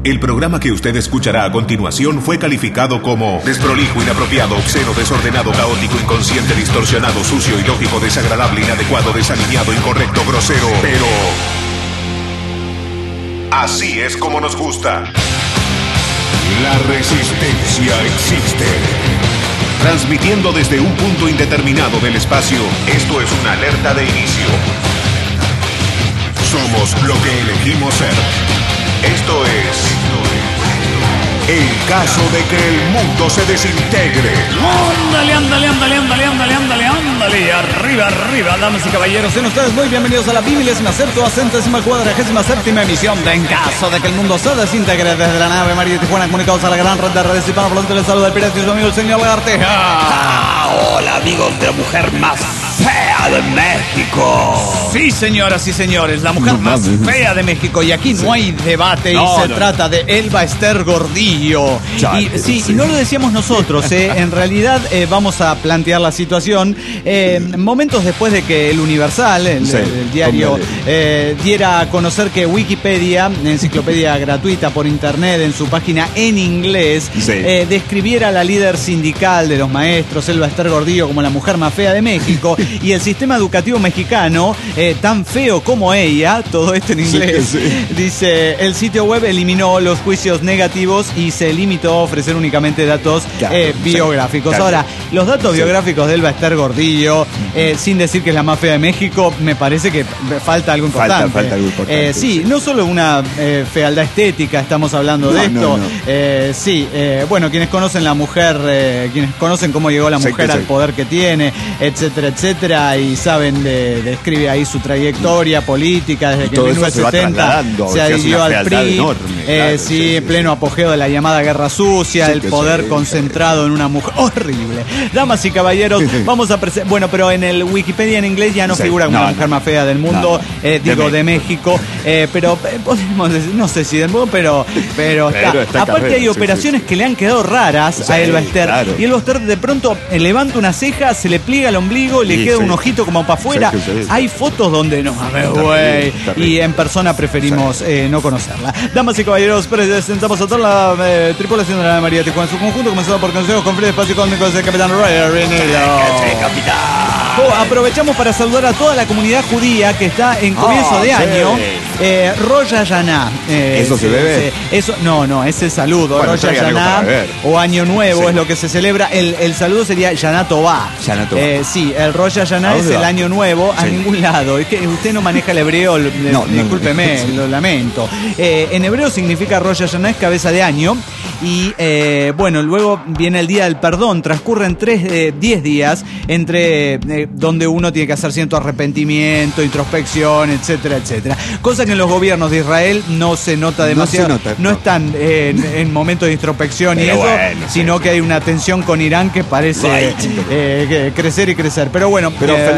El programa que usted escuchará a continuación fue calificado como desprolijo, inapropiado, obsceno, desordenado, caótico, inconsciente, distorsionado, sucio, ilógico, desagradable, inadecuado, desalineado, incorrecto, grosero. Pero así es como nos gusta. La resistencia existe. Transmitiendo desde un punto indeterminado del espacio, esto es una alerta de inicio. Somos lo que elegimos ser. Esto es el caso de que el mundo se desintegre. Ándale, ándale, ándale, ándale, ándale, ándale, ándale. Arriba, arriba, damas y caballeros. Sean ustedes muy bienvenidos a la 27ª emisión de En caso de que el mundo se desintegre, desde la nave María de Tijuana, comunicados a la gran red de redes hispanohablantes. Les saluda el pirata y su amigo el señor Lagarteja. Hola, amigos de la mujer más fea de México. Sí, señoras y señores, la mujer más fea de México. Y aquí no hay debate, y se trata de Elba Ester Gordillo. Y no lo decíamos nosotros, en realidad vamos a plantear la situación momentos después de que el Universal, el diario, diera a conocer que Wikipedia, enciclopedia gratuita por internet, en su página en inglés, describiera a la líder sindical de los maestros, Elba Ester Gordillo, como la mujer más fea de México. Y el sistema educativo mexicano, tan feo como ella, todo esto en inglés, dice, el sitio web eliminó los juicios negativos y se limitó a ofrecer únicamente datos biográficos. Ahora, los datos biográficos de Elba Ester Gordillo, sin decir que es la más fea de México, me parece que falta algo importante. Falta algo importante. No solo una fealdad estética, estamos hablando de esto. Bueno, quienes conocen la mujer, quienes conocen cómo llegó la mujer al poder que tiene, etcétera, etcétera, y saben, describe ahí su trayectoria política desde que en 1970 se adhirió al PRI, en pleno apogeo de la llamada Guerra Sucia, el poder concentrado en una mujer horrible. Damas y caballeros, vamos a presentar, bueno, pero en el Wikipedia en inglés ya no figura como la mujer más fea del mundo, de México, pero podemos decir, no sé si del mundo, pero está. Aparte hay operaciones que le han quedado raras a Elba Ester, y Elba Ester de pronto levanta una ceja, se le pliega el ombligo y le queda un ojito como para afuera. Hay fotos donde no mames, güey, y en persona preferimos no conocerla. Damas y caballeros, presentamos a toda la tripulación de la María de Tijuana en su conjunto, comenzando por consejos con Fred Espacio Cósmico del Capitán Ryder. Aprovechamos para saludar a toda la comunidad judía que está en comienzo de año. Rosh Hashanah. ¿Eso se bebe? No, es el saludo. Rosh Hashanah o Año Nuevo es lo que se celebra. El saludo sería Shana Tová. El Rosh Hashanah es el Año Nuevo a ningún lado. Es que usted no maneja el hebreo, discúlpeme, lo lamento. En hebreo significa Rosh Hashanah es cabeza de año. Y luego viene el Día del Perdón. Transcurren 10 días entre donde uno tiene que hacer cierto arrepentimiento, introspección, etcétera, etcétera. Cosa que en los gobiernos de Israel no se nota demasiado. No están en momentos de introspección sino que hay una tensión con Irán que parece crecer y crecer. Pero bueno,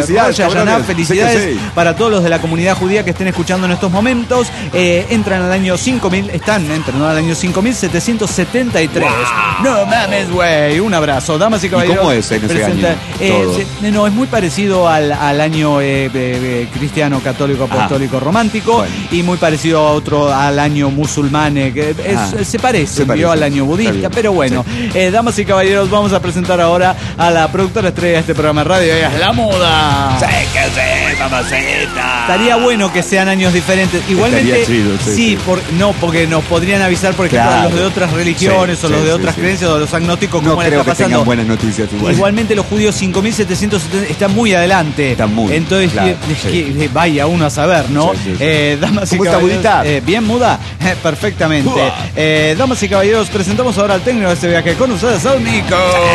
felicidades para todos los de la comunidad judía que estén escuchando en estos momentos. Entran al año 5000, están entrando al año 5773. Wow. No mames, güey. Un abrazo, damas y caballeros. ¿Y cómo es en ese año? Es muy parecido al año cristiano, católico, apostólico, romántico, y muy parecido al año musulmán, que se parece al año budista, pero bueno. Damas y caballeros, vamos a presentar ahora a la productora estrella de este programa de radio, ella es La Muda. Mamacita. Estaría bueno que sean años diferentes. Igualmente, porque nos podrían avisar, por ejemplo, a los de otras religiones o los de otras creencias o los agnósticos, cómo le está pasando. Buenas noticias Igualmente los judíos 5770 están muy adelante. Entonces, vaya uno a saber, ¿no? Damas y caballeros, bien, Muda. Perfectamente. Damas y caballeros, presentamos ahora al técnico de este viaje con ustedes, a Nico.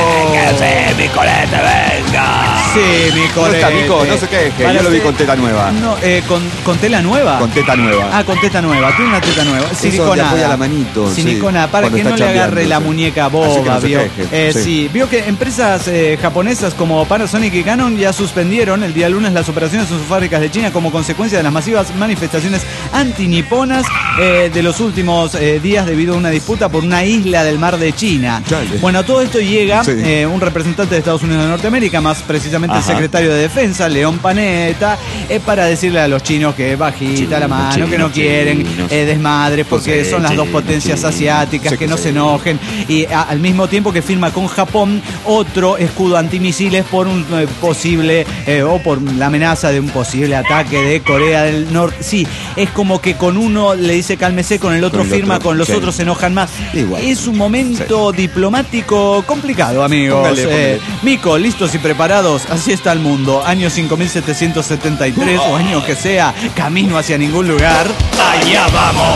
Mi colete, venga. Sí, mi colete. No está Nico, no se queje, yo lo vi con teta nueva. No, ¿con tela nueva? Con teta nueva. Con teta nueva, tiene una teta nueva. Siliconada. Apoya la manito. Siliconada, para que no le agarre la muñeca boba, vio. Vio que empresas japonesas como Panasonic y Canon ya suspendieron el día lunes las operaciones en sus fábricas de China como consecuencia de las masivas manifestaciones manifestaciones antiniponas de los últimos días debido a una disputa por una isla del mar de China. Chale. Bueno, todo esto llega un representante de Estados Unidos de Norteamérica, más precisamente el secretario de Defensa, León Panetta, para decirle a los chinos que bajita la mano, que no quieren desmadres, porque son las dos potencias asiáticas, que no se enojen, y al mismo tiempo que firma con Japón otro escudo antimisiles por un posible o por la amenaza de un posible ataque de Corea del Norte. Sí, es como que con uno le dice cálmese, con el otro firma, con los otros se enojan más. Igual. Es un momento diplomático complicado, amigos. Póngale. Mico, listos y preparados, así está el mundo. Año 5773 o año que sea, camino hacia ningún lugar. ¡Allá vamos!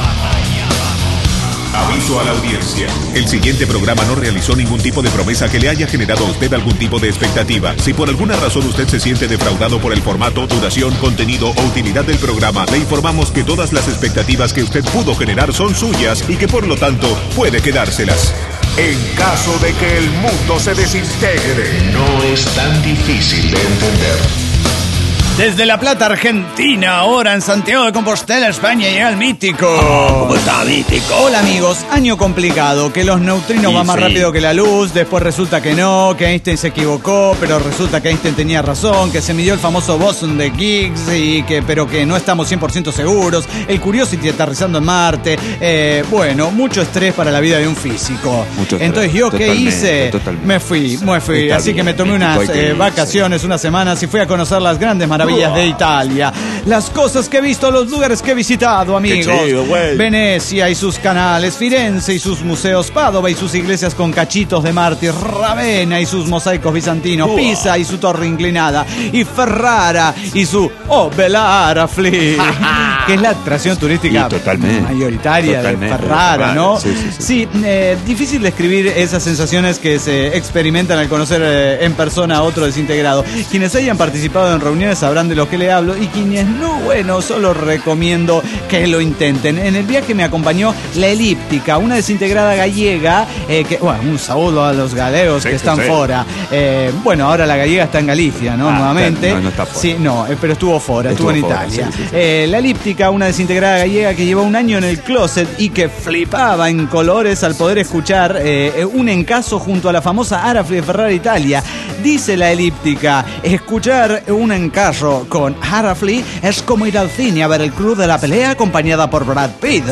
Aviso a la audiencia. El siguiente programa no realizó ningún tipo de promesa que le haya generado a usted algún tipo de expectativa. Si por alguna razón usted se siente defraudado por el formato, duración, contenido o utilidad del programa, le informamos que todas las expectativas que usted pudo generar son suyas y que por lo tanto puede quedárselas. En caso de que el mundo se desintegre, no es tan difícil de entender. Desde La Plata, Argentina, ahora en Santiago de Compostela, España, llega el Mítico. ¿Cómo está, Mítico? Hola, amigos. Año complicado, que los neutrinos van más rápido que la luz, después resulta que no, que Einstein se equivocó, pero resulta que Einstein tenía razón, que se midió el famoso bosón de Higgs, pero que no estamos 100% seguros, el Curiosity aterrizando en Marte, bueno, mucho estrés para la vida de un físico. Entonces, ¿yo qué hice? Me fui, así que me tomé unas vacaciones, unas semanas, y fui a conocer las grandes maravillas de Italia. Las cosas que he visto, los lugares que he visitado, amigos. Chido, Venecia y sus canales, Firenze y sus museos, Padova y sus iglesias con cachitos de mártir, Ravenna y sus mosaicos bizantinos, Pisa y su torre inclinada, y Ferrara y su Bella Arafli, que es la atracción turística mayoritaria de Ferrara, ¿no? Sí, difícil describir esas sensaciones que se experimentan al conocer en persona a otro desintegrado. Quienes hayan participado en reuniones sabrán de lo que le hablo, y quienes no, bueno, solo recomiendo que lo intenten. En el viaje me acompañó La Elíptica, una desintegrada gallega, un saludo a los galegos que están fuera. Bueno, ahora la gallega está en Galicia, ¿no? Nuevamente. No está fuera. Sí, no, pero estuvo fuera, estuvo en Italia. La Elíptica, una desintegrada gallega que lleva un año en el closet y que flipaba en colores al poder escuchar un encaso junto a la famosa Arafli de Ferrara, Italia. Dice La Elíptica, escuchar un encaso con Arafli es como ir al cine a ver el Club de la Pelea acompañada por Brad Pitt.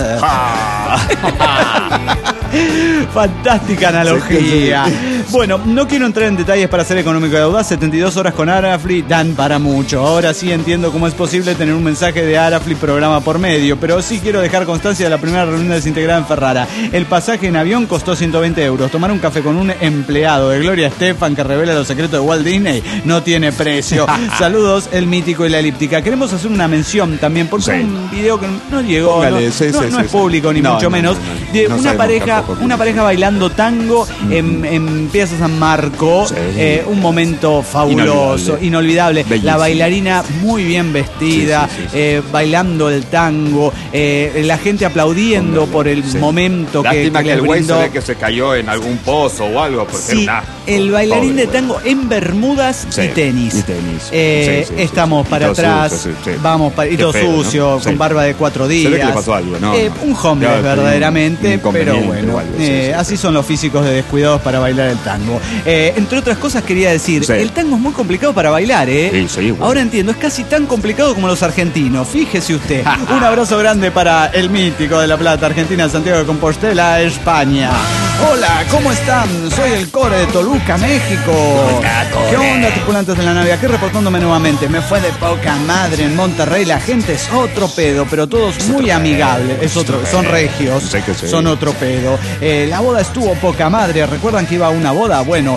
Fantástica analogía. Bueno, no quiero entrar en detalles para ser económico y audaz. 72 horas con Arafli dan para mucho. Ahora sí entiendo cómo es posible tener un mensaje de Arafli programa por medio, pero sí quiero dejar constancia de la primera reunión desintegrada en Ferrara. El pasaje en avión costó 120 euros. Tomar un café con un empleado de Gloria Estefan que revela los secretos de Walt Disney no tiene precio. Saludos, el Mítico y La Elíptica. Queremos hacer una mención también, porque un video que no llegó, Póngale, no es público ni mucho menos, de una pareja bailando tango en Piazza San Marco, un momento fabuloso, inolvidable. La bailarina muy bien vestida, bailando el tango, la gente aplaudiendo por el momento. Lástima que el güey se brindó. ve que se cayó en algún pozo o algo, porque era el bailarín de tango en bermudas y tenis. Estamos para atrás, vamos para, y todo sucio, con barba de 4 días. Se ve que le pasó algo, ¿no? Un homeless verdaderamente, pero bueno, así son los físicos de descuidados para bailar el tango. Entre otras cosas quería decir, el tango es muy complicado para bailar, Ahora entiendo, es casi tan complicado como los argentinos, fíjese usted. Un abrazo grande para el Mítico de La Plata, Argentina, Santiago de Compostela, España. Hola, ¿cómo están? Soy el Core de Toluca, México. ¿Qué onda, tripulantes de la nave? Aquí reportándome nuevamente. Me fue de poca madre en Monterrey. La gente es otro pedo, pero todos muy amigables. Son regios, son otro pedo. La boda estuvo poca madre. ¿Recuerdan que iba a una boda? Bueno,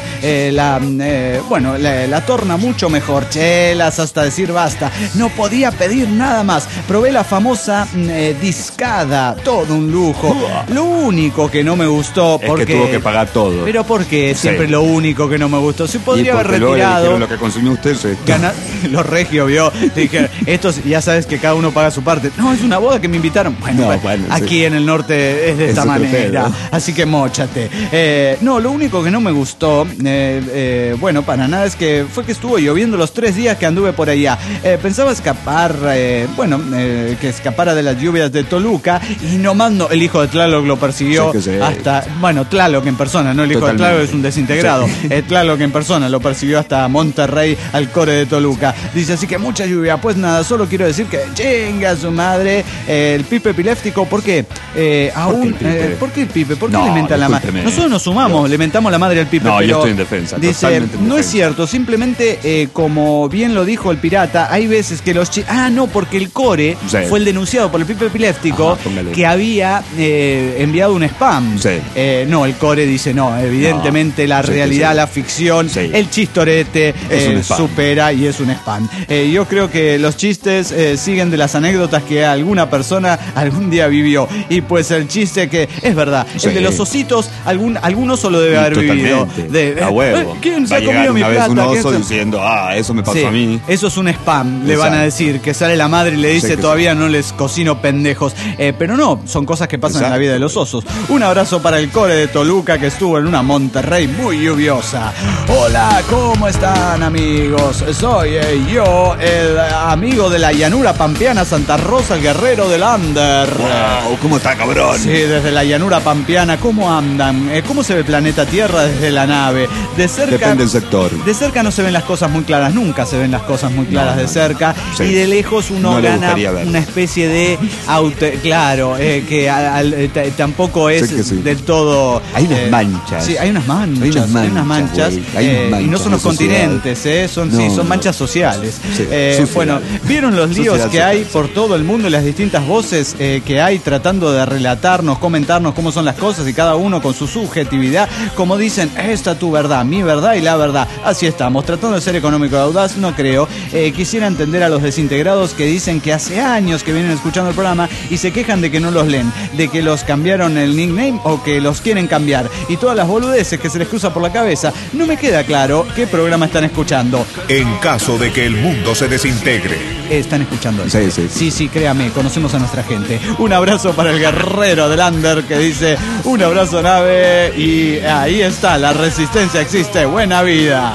la torna mucho mejor. Chelas hasta decir basta. No podía pedir nada más. Probé la famosa discada. Todo un lujo. Lo único que no me gustó, que tuvo que pagar todo. Pero ¿por qué? Siempre lo único que no me gustó. Si podría haber retirado. Lo que consumió usted es esto. Los regios, vio. Dije, estos ya sabes que cada uno paga su parte. No, es una boda que me invitaron. Bueno, aquí en el norte es de esta manera. Así que móchate. No, lo único que no me gustó, bueno, para nada, es que fue que estuvo lloviendo los 3 días que anduve por allá. Pensaba escapar, que escapara de las lluvias de Toluca, y nomás no, el hijo de Tlaloc lo persiguió hasta, bueno, Tlaloc en persona, no el hijo de Tlaloc es un desintegrado. Tlaloc en persona lo persiguió hasta Monterrey, al core de Toluca. Dice, así que mucha lluvia. Pues nada, solo quiero decir que chinga su madre el Pipe epiléptico. ¿Por qué? ¿Por qué el Pipe? ¿Por qué le mentan la madre? Nosotros nos sumamos, le mentamos la madre al Pipe. No, pero yo estoy en defensa. Dice, no es cierto, simplemente como bien lo dijo el pirata, hay veces que los no, porque el core fue el denunciado por el Pipe epiléptico. Que había enviado un spam. No, el core dice no, evidentemente la realidad, la ficción, el chistorete supera y es un spam. Yo creo que los chistes siguen de las anécdotas que alguna persona algún día vivió, y pues el chiste que es verdad, el de los ositos, algún oso lo debe haber vivido. A huevo. ¿Quién se ha comido mi plata? Un oso diciendo, eso me pasó a mí. Eso es un spam, le van a decir, que sale la madre y le dice, todavía no les cocino pendejos. Pero no, son cosas que pasan en la vida de los osos. Un abrazo para el core de Toluca, que estuvo en una Monterrey muy lluviosa. Hola, ¿cómo están, amigos? Soy yo, el amigo de la llanura pampeana Santa Rosa, el guerrero del Under. Wow, ¿cómo está, cabrón? Sí, desde la llanura pampeana, ¿cómo andan? ¿Cómo se ve el planeta Tierra desde la nave? De cerca, depende del sector. De cerca no se ven las cosas muy claras, nunca se ven las cosas muy claras de cerca. Y de lejos uno gana una especie de claro, que tampoco es del todo. Hay unas manchas. Sí, hay unas manchas. Y no son los continentes, son manchas sociales. Bueno, ¿vieron los líos que hay por todo el mundo y las distintas voces que hay tratando de relatarnos, comentarnos cómo son las cosas, y cada uno con su subjetividad, como dicen, esta tu verdad, mi verdad y la verdad? Así estamos, tratando de ser económico y audaz, no creo. Quisiera entender a los desintegrados que dicen que hace años que vienen escuchando el programa y se quejan de que no los leen, de que los cambiaron el nickname o que los quieren cambiar, y todas las boludeces que se les cruza por la cabeza. No me queda claro qué programa están escuchando. En caso de que el mundo se desintegre. Están escuchando eso. Sí, créame, conocemos a nuestra gente. Un abrazo para el guerrero del Under, que dice, un abrazo, nave, y ahí está, la resistencia existe, buena vida.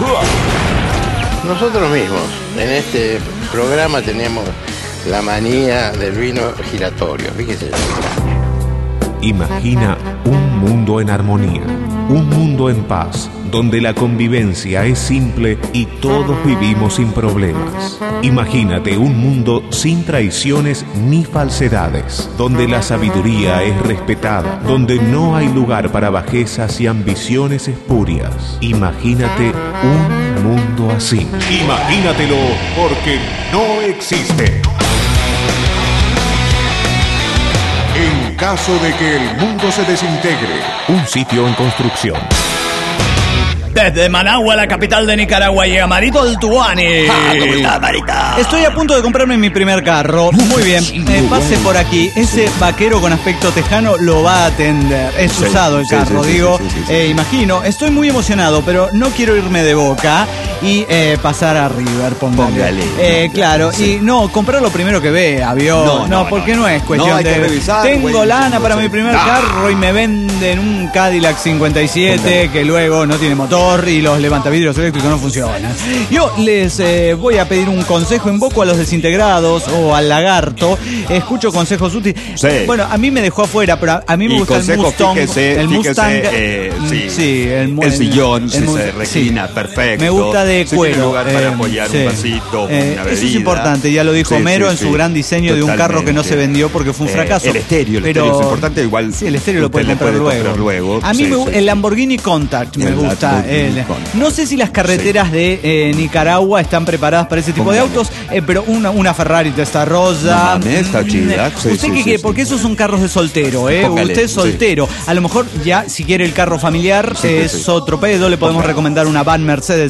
Nosotros mismos en este programa tenemos la manía del vino giratorio, fíjese. Imagina un mundo en armonía, un mundo en paz, donde la convivencia es simple y todos vivimos sin problemas. Imagínate un mundo sin traiciones ni falsedades, donde la sabiduría es respetada, donde no hay lugar para bajezas y ambiciones espurias. Imagínate un mundo así. Imagínatelo, porque no existe. En caso de que el mundo se desintegre, un sitio en construcción. Desde Managua, la capital de Nicaragua, llega Marito Altuani. ¿Cómo está, Marita? Estoy a punto de comprarme mi primer carro. Muy bien, pase por aquí. Ese vaquero con aspecto tejano lo va a atender. Es usado el carro, digo. Imagino. Estoy muy emocionado, pero no quiero irme de Boca y pasar a River, póngale. Claro, y no, comprar lo primero que vea, ¿vio? No, porque no es cuestión de revisar. Tengo lana para mi primer carro y me venden un Cadillac 57 que luego no tiene motor y los levantavidrios eléctricos no funcionan. Yo les voy a pedir un consejo, invoco a los desintegrados o al lagarto, escucho consejos útiles. Bueno, a mí me dejó afuera, pero a mí me gusta el Mustang. El Mustang, el sillón, se reclina, perfecto. Me gusta de cuero. Tiene lugar para apoyar un vasito, una bebida. Eso es importante, ya lo dijo Homero en su gran diseño de un carro que no se vendió porque fue un fracaso. El estéreo es importante, igual. Sí, el estéreo lo puede comprar luego. A mí el Lamborghini Countach me gusta. No sé si las carreteras de Nicaragua están preparadas para ese tipo de autos, pero una Ferrari Testarossa. Está chida. ¿Usted qué quiere? Porque esos son carros de soltero, Usted es soltero. A lo mejor ya, si quiere el carro familiar, es otro pedo. Le podemos recomendar una van Mercedes-Benz.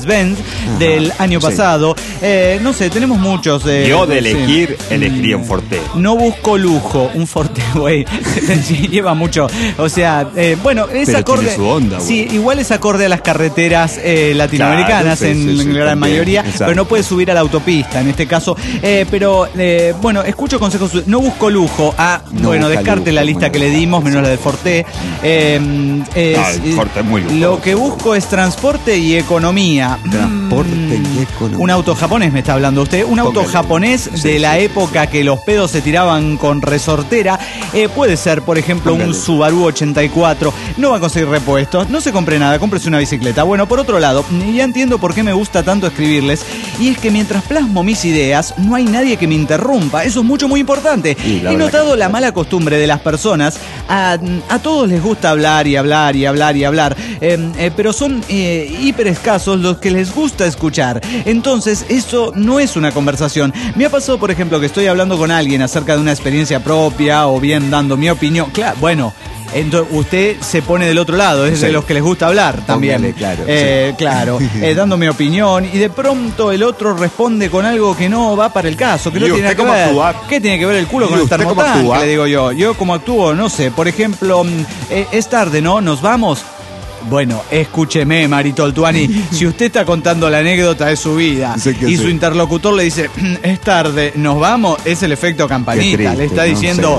del año pasado. No sé, tenemos muchos. Yo de elegir, elegiría un Forte. No busco lujo, un Forte, güey. Lleva mucho. O sea, bueno, es pero acorde. Tiene su onda, sí, igual es acorde a las carreteras latinoamericanas, claro, en gran también, mayoría, exacto. Pero no puede subir a la autopista en este caso. Pero bueno, escucho consejos. No busco lujo. Bueno, descarte la lista que le dimos, menos la del Forte. El Forte es muy lujoso. Lo que busco es transporte y economía. Transporte y economía. Un auto japonés me está hablando usted. Un auto japonés de la época que los pedos se tiraban con resortera. Puede ser, por ejemplo, un Subaru 84. No va a conseguir repuestos. No se compre nada, cómprese una bicicleta. Bueno, por otro lado, ya entiendo por qué me gusta tanto escribirles. Y es que mientras plasmo mis ideas, no hay nadie que me interrumpa. Eso es muy importante. He notado la mala costumbre de las personas. A todos les gusta hablar y hablar y hablar y hablar. Pero son hiper escasos los que les gusta escuchar. Entonces, eso no es una conversación. Me ha pasado, por ejemplo, que estoy hablando con alguien acerca de una experiencia propia o bien dando mi opinión. Claro, bueno. Entonces usted se pone del otro lado, es de los que les gusta hablar también. Póngale, claro, dando mi opinión y de pronto el otro responde con algo que no va para el caso, que no tiene que ver. ¿Qué tiene que ver el culo con el termotanque? Le digo yo. Yo como actúo, no sé, por ejemplo, es tarde, ¿no? ¿Nos vamos? Bueno, escúcheme, Marito Oltuani, si usted está contando la anécdota de su vida y su interlocutor le dice, es tarde, nos vamos, es el efecto campanita. Triste, le está diciendo,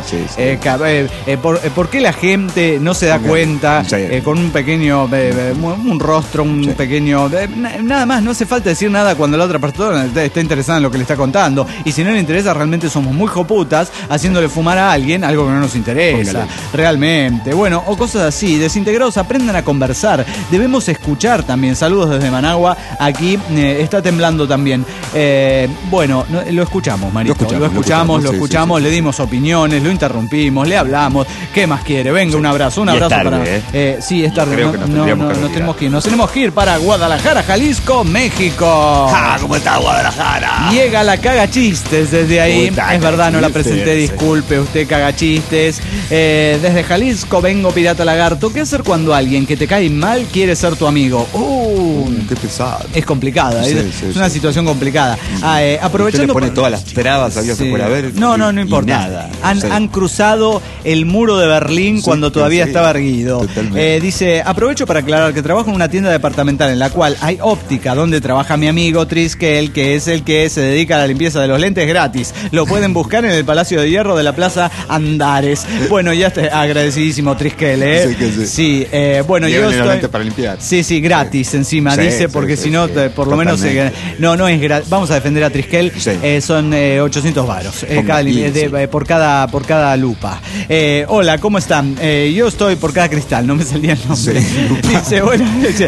¿por qué la gente no se da cuenta con un pequeño, un rostro, un pequeño... nada más, no hace falta decir nada cuando la otra persona está interesada en lo que le está contando. Y si no le interesa, realmente somos muy joputas haciéndole fumar a alguien algo que no nos interesa. Realmente. Bueno, o cosas así. Desintegrados, aprendan a conversar. Debemos escuchar también. Saludos desde Managua. Aquí está temblando también. Bueno, lo escuchamos, Marito. Lo escuchamos, le dimos opiniones, lo interrumpimos, le hablamos. ¿Qué más quiere? Venga, un abrazo tarde, para... sí, es tarde. Creo que nos tenemos que ir para Guadalajara, Jalisco, México. ¿Cómo está Guadalajara? Llega la Caga Chistes desde ahí. Es verdad, no la presenté, disculpe usted, Caga Chistes. Desde Jalisco vengo, Pirata Lagarto. ¿Qué hacer cuando alguien que te cae mal quiere ser tu amigo? Qué pesado. Es complicada, es una situación complicada. Aprovechando. Usted le pone todas las trabas, había se puede haber. No importa. Nada. Han cruzado el muro de Berlín cuando todavía estaba erguido. Dice, aprovecho para aclarar que trabajo en una tienda departamental en la cual hay óptica, donde trabaja mi amigo Triskel, que es el que se dedica a la limpieza de los lentes gratis. Lo pueden buscar en el Palacio de Hierro de la Plaza Andares. Bueno, ya estoy agradecidísimo, Triskel, Sí, bueno, yo estoy... para limpiar. Sí, gratis encima, dice, porque si no, por lo menos... no es gratis. Vamos a defender a Triskel. Son 800 varos por cada lupa. Hola, ¿cómo están? Yo estoy por cada cristal, no me salía el nombre. Dice, bueno,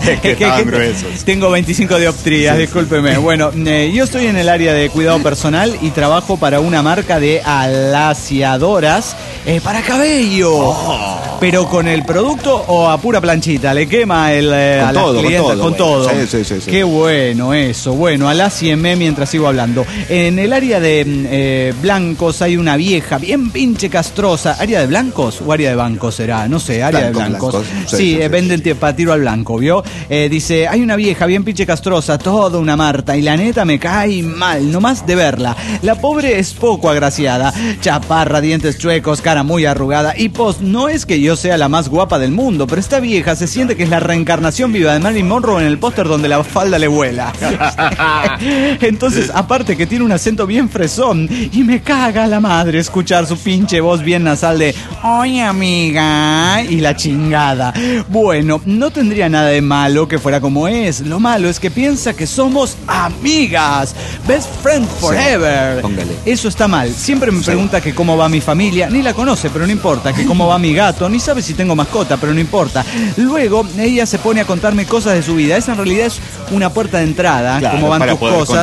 tengo 25 dioptrías, discúlpeme. Bueno, yo estoy en el área de cuidado personal y trabajo para una marca de alaciadoras para cabello. Pero con el producto o a pura planchita, le quema a las clientas con todo. Sí. Qué bueno eso. Bueno, alácienme mientras sigo hablando. En el área de blancos hay una vieja bien pinche castrosa. ¿Área de blancos o área de bancos será? No sé, área de blancos. Sí, venden para tiro al blanco, ¿vio? Dice, hay una vieja bien pinche castrosa, toda una Marta, y la neta me cae mal, nomás de verla. La pobre es poco agraciada, chaparra, dientes chuecos, cara muy arrugada, y no es que yo sea la más guapa del mundo, pero esta vieja se siente que es la reencarnación viva de Marilyn Monroe en el póster donde la falda le vuela. Entonces, aparte que tiene un acento bien fresón, y me caga la madre escuchar su pinche voz bien nasal de oye amiga, y la chingada. Bueno, no tendría nada de malo que fuera como es. Lo malo es que piensa que somos amigas, best friend forever. Eso está mal. Siempre me pregunta que cómo va mi familia, ni la conoce, pero no importa, que cómo va mi gato, ni sabe si tengo mascota, pero no importa. Luego ella se pone a contarme cosas de su vida. Esa en realidad es una puerta de entrada, cómo van tus cosas.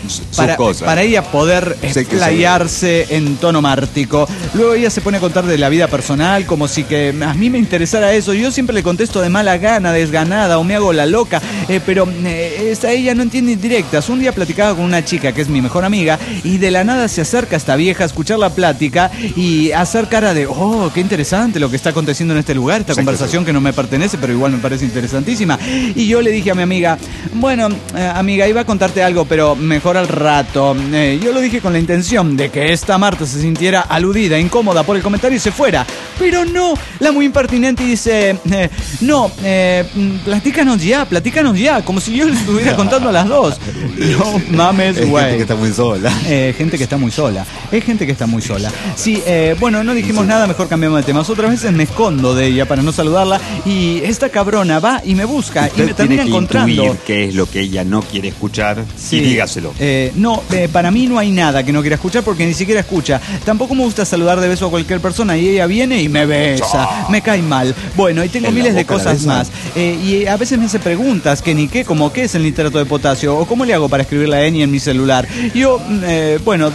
para ella poder explayarse en tono mártico. Luego ella se pone a contar de la vida personal, como si que a mí me interesara eso. Yo siempre le contesto de mala gana, desganada, o me hago la loca, pero ella no entiende indirectas. Un día platicaba con una chica que es mi mejor amiga y de la nada se acerca a esta vieja a escuchar la plática y a hacer cara de, oh, qué interesante lo que está aconteciendo en este lugar, esta conversación que no me pertenece, pero igual me parece interesantísima. Y yo le dije a mi amiga, bueno, amiga, iba a contarte algo, pero mejor al rato. Yo lo dije con la intención de que esta Marta se sintiera aludida, incómoda por el comentario y se fuera. Pero no, la muy impertinente dice, no, platícanos ya, como si yo le estuviera contando a las dos. No mames, güey. Gente que está muy sola. Gente que está muy sola. Es gente que está muy sola. Sí, bueno, no dijimos nada, mejor cambiamos de temas. Otras veces me escondo de ella para no saludarla y esta cabrona va y me busca y me termina encontrando. Intuir qué es lo que ella no quiere escuchar, sí, y dígaselo. No, para mí no hay nada que no quiera escuchar porque ni siquiera escucha. Tampoco me gusta saludar de beso a cualquier persona y ella viene y me besa. Me cae mal. Bueno, y tengo miles de cosas más. Y a veces me hace preguntas que ni qué, como qué es el nitrato de potasio o cómo le hago para escribir la Eni en mi celular. Yo, bueno,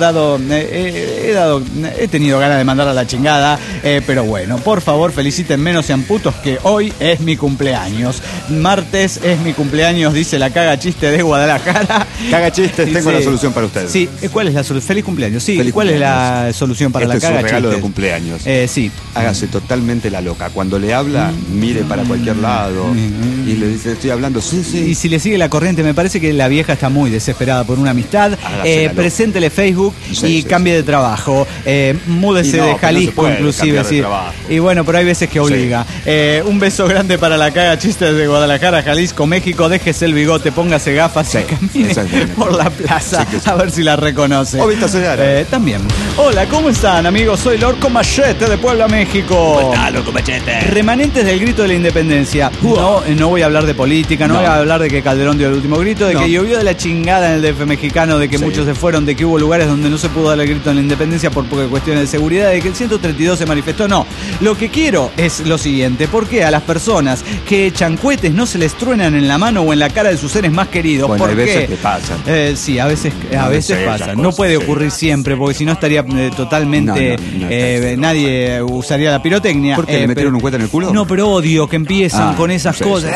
he tenido ganas de mandar a la chingada, pero bueno, por favor felicítenme, no sean putos, que hoy es mi cumpleaños. Martes es mi cumpleaños, dice la caga chiste de Guadalajara. Caga chistes, tengo la solución para ustedes. Sí, ¿cuál es la solución? Feliz cumpleaños. Sí, ¿cuál es la solución para la caga chistes? Es un regalo de cumpleaños. Sí. Hágase totalmente la loca. Cuando le habla, mire para cualquier lado y le dice, estoy hablando, sí. Y si le sigue la corriente, me parece que la vieja está muy desesperada por una amistad. Preséntele Facebook y cambie de trabajo. Múdese de Jalisco, inclusive. Sí. Y bueno, pero hay veces que obliga. Un beso grande para la caga chistes de Guadalajara, Jalisco, México. Déjese el bigote, póngase gafas y camine por la plaza a ver si la reconoce. También. Hola, ¿cómo están, amigos? Soy Lord Machete de Puebla, México. ¿Cómo está, Lord Machete? Remanentes del grito de la independencia. No voy a hablar de política, no voy a hablar de que Calderón dio el último grito, de que llovió de la chingada en el DF mexicano, de que muchos se fueron, de que hubo lugares donde no se pudo dar el grito de la independencia por cuestiones de seguridad, de que el 132 se manifestó. No, lo que quiero es lo siguiente: ¿por qué a las personas que echan cohetes no se les truenan en la mano o en la cara de sus seres más queridos? Bueno, ¿por hay qué? Veces que pasan. Sí, a veces pasa. No puede ocurrir siempre, porque si no estaría totalmente... nadie usaría la pirotecnia. ¿Por qué le metieron un cohete en el culo? No, pero odio que empiezan con esas cosas.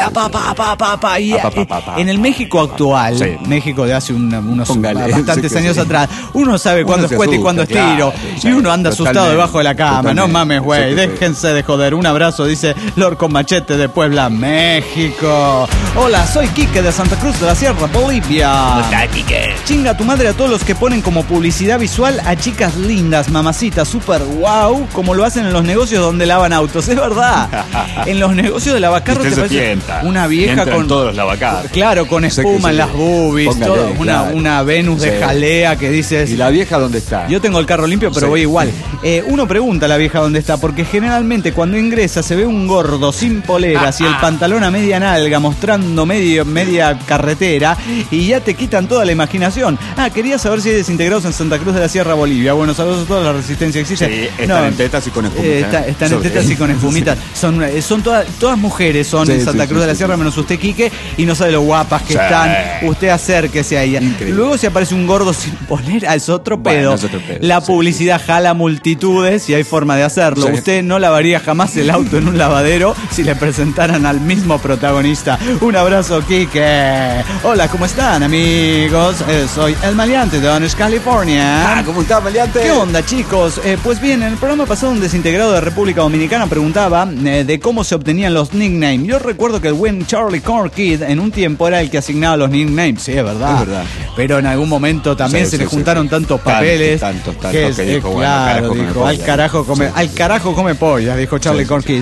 En el México actual, México de hace unos bastantes años atrás, uno sabe cuándo es cohete y cuándo es tiro. Y uno anda asustado debajo de la cama. No mames, güey, déjense de joder. Un abrazo, dice Lord con Machete de Puebla, México. Hola, soy Quique de Santa Cruz de la Sierra, Bolivia. ¿Cómo está, Quique? Chinga tu madre a todos los que ponen como publicidad visual a chicas lindas, mamacitas, super wow, como lo hacen en los negocios donde lavan autos. Es verdad. En los negocios de lavacarros te parece una vieja con todos los lavacarros. Claro, con espuma en las boobies, una Venus de jalea que dices. ¿Y la vieja dónde está? Yo tengo el carro limpio, pero voy igual. Uno pregunta a la vieja dónde está, porque generalmente cuando ingresa se ve un gordo sin poleras y el pantalón a media nalga mostrando media carretera y ya te quitan toda la imaginación. Quería saber si hay desintegrados en Santa Cruz de la Sierra, Bolivia. Bueno, saludos a toda la resistencia existe. Sí, están en tetas y con espumitas. Están en tetas y con espumitas. Son todas mujeres son en Santa Cruz de la Sierra, menos usted, Quique, y no sabe lo guapas que están. Usted acérquese a ella. Increíble. Luego si aparece un gordo sin polera, es otro pedo. La publicidad jala multitudes y hay forma de hacerlo. Usted no lavaría jamás el auto en un lavadero si le presentaran al mismo protagonista. Un abrazo, Quique. Hola, ¿cómo están, amigos? Soy el maleante de Orange, California. ¿Cómo está, maleante? ¿Qué onda, chicos? Pues bien, en el programa pasado un desintegrado de República Dominicana preguntaba de cómo se obtenían los nicknames. Yo recuerdo que el buen Charlie Corkid en un tiempo era el que asignaba los nicknames. Sí, es verdad. Pero en algún momento también se le juntaron tantos papeles. Tantos que dijo, claro, dijo, al carajo come polla, dijo Charlie Corkid.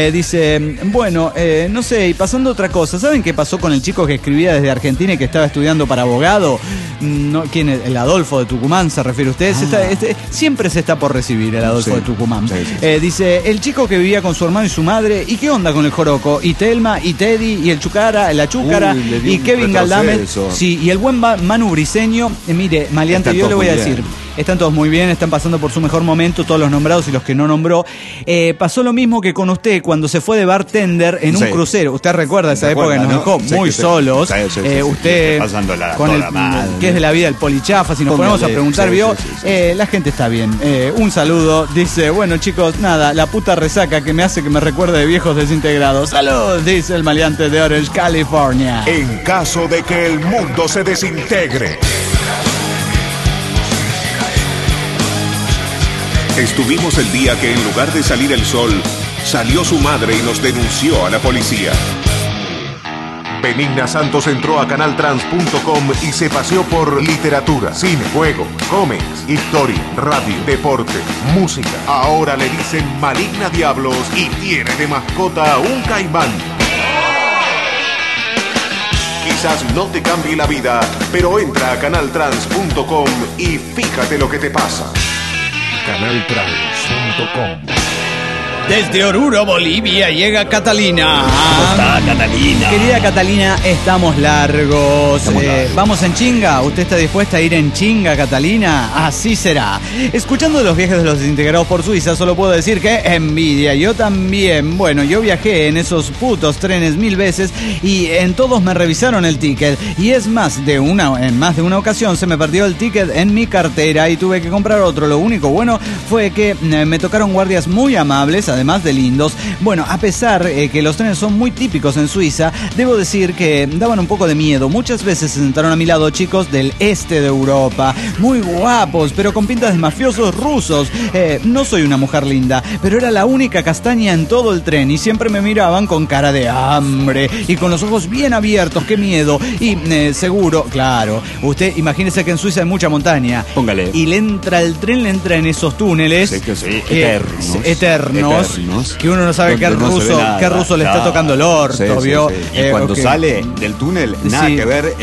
Dice, bueno, no sé, y pasando otra cosa, ¿saben qué pasó con el chico que escribía desde Argentina y que estaba estudiando para abogado? No, ¿quién es? El Adolfo de Tucumán, ¿se refiere usted? Siempre se está por recibir el Adolfo de Tucumán. Dice, el chico que vivía con su hermano y su madre, ¿y qué onda con el Joroco? Y Telma, y Teddy, y el Chucara, la Chúcara, y Kevin Galdames. Sí, y el buen Manu Briseño. Mire, maleante, yo le voy a decir, Están todos muy bien, están pasando por su mejor momento, todos los nombrados y los que no nombró. Pasó lo mismo que con usted cuando se fue de bartender en un crucero. Usted recuerda esa época que nos dejó muy solos. Usted, con el que es de la vida el polichafa, si nos ponemos a preguntar, la gente está bien. Un saludo, dice, bueno chicos, nada, la puta resaca que me hace que me recuerde de viejos desintegrados. ¡Salud! Dice el maleante de Orange, California. En caso de que el mundo se desintegre. Estuvimos el día que en lugar de salir el sol, salió su madre y nos denunció a la policía. Benigna Santos entró a canaltrans.com y se paseó por literatura, cine, juegos, cómics, historia, radio, deporte, música. Ahora le dicen Maligna Diablos y tiene de mascota un caimán. Quizás no te cambie la vida, pero entra a canaltrans.com y fíjate lo que te pasa. canaltrans.com. Desde Oruro, Bolivia, llega Catalina. ¿Cómo está, Catalina? Querida Catalina, estamos largos. ¿Vamos en chinga? ¿Usted está dispuesta a ir en chinga, Catalina? Así será. Escuchando los viajes de los desintegrados por Suiza, solo puedo decir que envidia. Yo también. Bueno, yo viajé en esos putos trenes 1000 veces y en todos me revisaron el ticket. Y es más, en más de una ocasión se me perdió el ticket en mi cartera y tuve que comprar otro. Lo único bueno fue que me tocaron guardias muy amables, además de lindos. Bueno, a pesar que los trenes son muy típicos en Suiza, debo decir que daban un poco de miedo. Muchas veces se sentaron a mi lado chicos del este de Europa, muy guapos, pero con pintas de mafiosos rusos. No soy una mujer linda, pero era la única castaña en todo el tren y siempre me miraban con cara de hambre y con los ojos bien abiertos. ¡Qué miedo! Y seguro, claro, usted imagínese que en Suiza hay mucha montaña. Póngale. Y el tren le entra en esos túneles. Sí, eternos. Que uno no sabe qué ruso le está tocando el orto, ¿vio? Y cuando sale del túnel, nada que ver.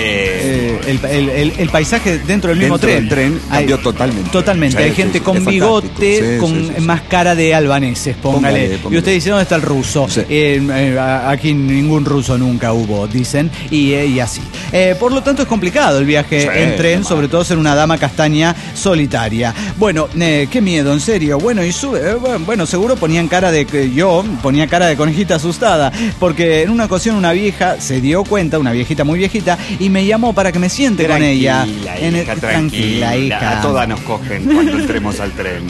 El paisaje dentro del mismo tren. El tren cambió totalmente. Totalmente. Hay gente con bigote, con más cara de albaneses, póngale. Y usted dice, ¿dónde está el ruso? Aquí ningún ruso nunca hubo, dicen. Y así. Por lo tanto, es complicado el viaje en tren, sobre todo ser una dama castaña solitaria. Bueno, qué miedo, en serio. Bueno, y bueno, seguro ponían cara de que yo ponía cara de conejita asustada, porque en una ocasión una vieja se dio cuenta, una viejita muy viejita, y me llamó para que me siente con ella. Tranquila, hija. A todas nos cogen cuando entremos al tren.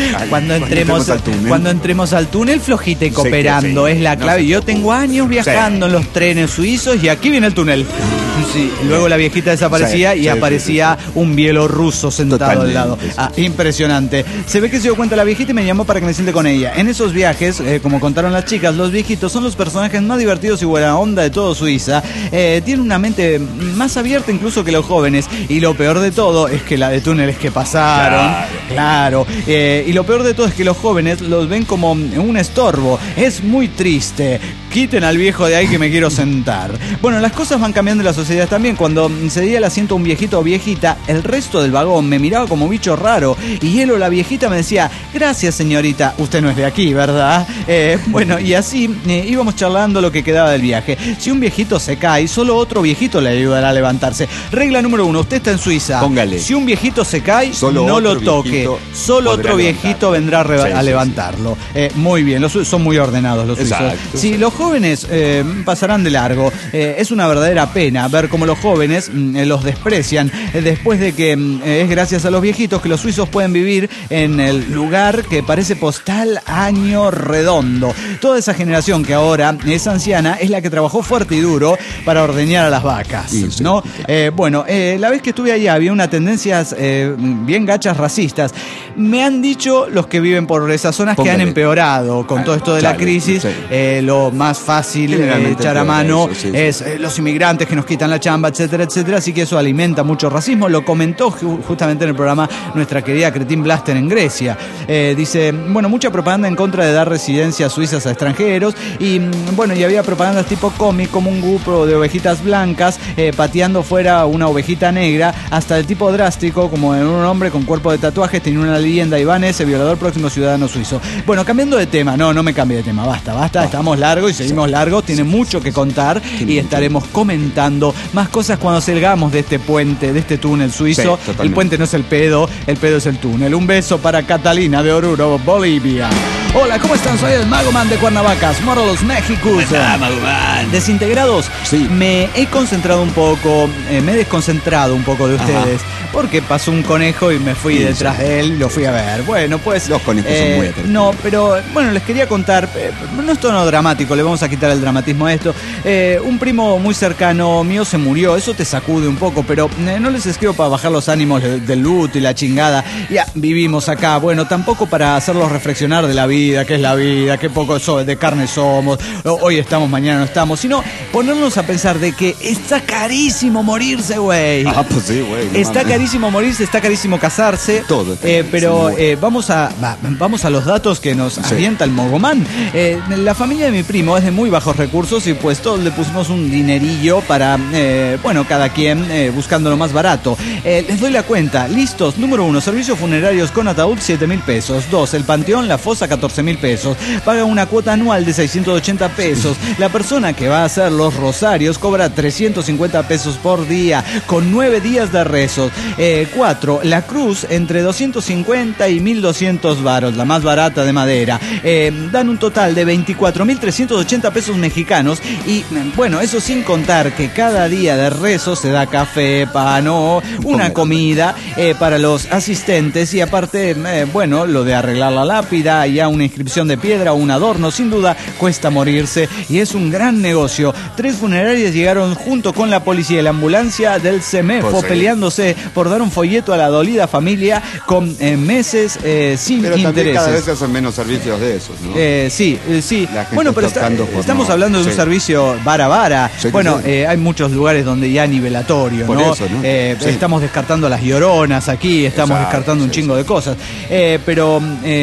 Cuando entremos al túnel, flojita y cooperando, es la clave. Yo tengo años viajando en los trenes suizos y aquí viene el túnel. Sí, luego la viejita desaparecía y aparecía un bielorruso sentado al lado. Impresionante. Se ve que se dio cuenta la viejita y me llamó para que me siente con ella. En esos viajes, como contaron las chicas, los viejitos son los personajes más divertidos y buena onda de todo Suiza. Tienen una mente más abierta incluso que los jóvenes. Y lo peor de todo es que la de túneles que pasaron. Claro. Y lo peor de todo es que los jóvenes los ven como un estorbo. Es muy triste. Quiten al viejo de ahí que me quiero sentar. Bueno, las cosas van cambiando en la sociedad también. Cuando cedía el asiento a un viejito o viejita, el resto del vagón me miraba como bicho raro. Y él o la viejita me decía, gracias señorita, usted no es de aquí, ¿verdad? Bueno, y así íbamos charlando lo que quedaba del viaje. Si un viejito se cae, solo otro viejito le ayudará a levantarse. Regla número 1, usted está en Suiza. Póngale. Si un viejito se cae, no lo toque. Solo otro viejito vendrá a levantarlo. Muy bien, son muy ordenados los suizos. Si los jóvenes pasarán de largo, es una verdadera pena ver cómo los jóvenes los desprecian después de que es gracias a los viejitos que los suizos pueden vivir en el lugar que parece postal año redondo. Toda esa generación que ahora es anciana es la que trabajó fuerte y duro para ordeñar a las vacas, ¿no? Bueno, la vez que estuve allá había unas tendencias bien gachas racistas. Me han dicho los que viven por esas zonas que han empeorado con todo esto de la crisis. Lo más fácil echar a mano es los inmigrantes que nos quitan la chamba, etcétera, etcétera. Así que eso alimenta mucho racismo. Lo comentó justamente en el programa nuestra querida Cretin Blaster en Grecia. Dice, bueno, mucha propaganda en contra de dar residencias suizas a extranjeros y bueno, y había propagandas tipo cómic como un grupo de ovejitas blancas pateando fuera una ovejita negra, hasta el tipo drástico como en un hombre con cuerpo de tatuajes tenía una leyenda, Iván ese violador próximo ciudadano suizo. Bueno, cambiando de tema, no me cambie de tema, basta, estamos largos y seguimos largos, tiene mucho que contar y estaremos comentando más cosas cuando salgamos de este puente, de este túnel suizo. Sí, el puente no es el pedo es el túnel. Un beso para Catalina de Oruro, Bolivia. Hola, ¿cómo están? Soy el Mago Man de Cuernavacas, Morelos, México. Desintegrados, sí. Me he concentrado un poco, me he desconcentrado un poco de ustedes, porque pasó un conejo y me fui detrás de él, lo fui a ver. Bueno, pues... Los conejos son muy atractivos. No, pero bueno, les quería contar, no es tono dramático, le vamos a quitar el dramatismo a esto. Un primo muy cercano mío se murió, eso te sacude un poco, pero no les escribo para bajar los ánimos del luto y la chingada. Ya vivimos acá, bueno, tampoco para hacerlos reflexionar de la vida, qué es la vida, qué poco de carne somos, hoy estamos, mañana no estamos, sino ponernos a pensar de que está carísimo morirse, güey. Pues sí, güey. No está carísimo morirse, está carísimo casarse. Todo. Pero vamos a los datos que nos avienta el Mogomán. La familia de mi primo es de muy bajos recursos y pues todos le pusimos un dinerillo para, cada quien buscando lo más barato. Les doy la cuenta. Listos. Número 1, servicios funerarios con ataúd, 7,000 pesos. 2, el panteón, la fosa, 14,000 pesos. Paga una cuota anual de 680 pesos. La persona que va a hacer los rosarios cobra 350 pesos por día, con 9 días de rezos. 4, la cruz, entre 250 y 1.200 varos, la más barata de madera. Dan un total de 24.380 pesos mexicanos. Y bueno, eso sin contar que cada día de rezo se da café, pan o una comida para los asistentes. Y aparte, lo de arreglar la lápida, ya una inscripción de piedra o un adorno, sin duda cuesta morirse y es un gran negocio. 3 funerarias llegaron junto con la policía y la ambulancia del CEMEFO peleándose por dar un folleto a la dolida familia con meses sin pero intereses. Cada vez se hacen menos servicios de esos, ¿no? Sí. Bueno, pero estamos hablando de un servicio vara. Sí, hay muchos lugares donde ya nivelatorio, por ¿no? Eso, ¿no? Estamos descartando las lloronas aquí, estamos descartando un chingo de cosas. Pero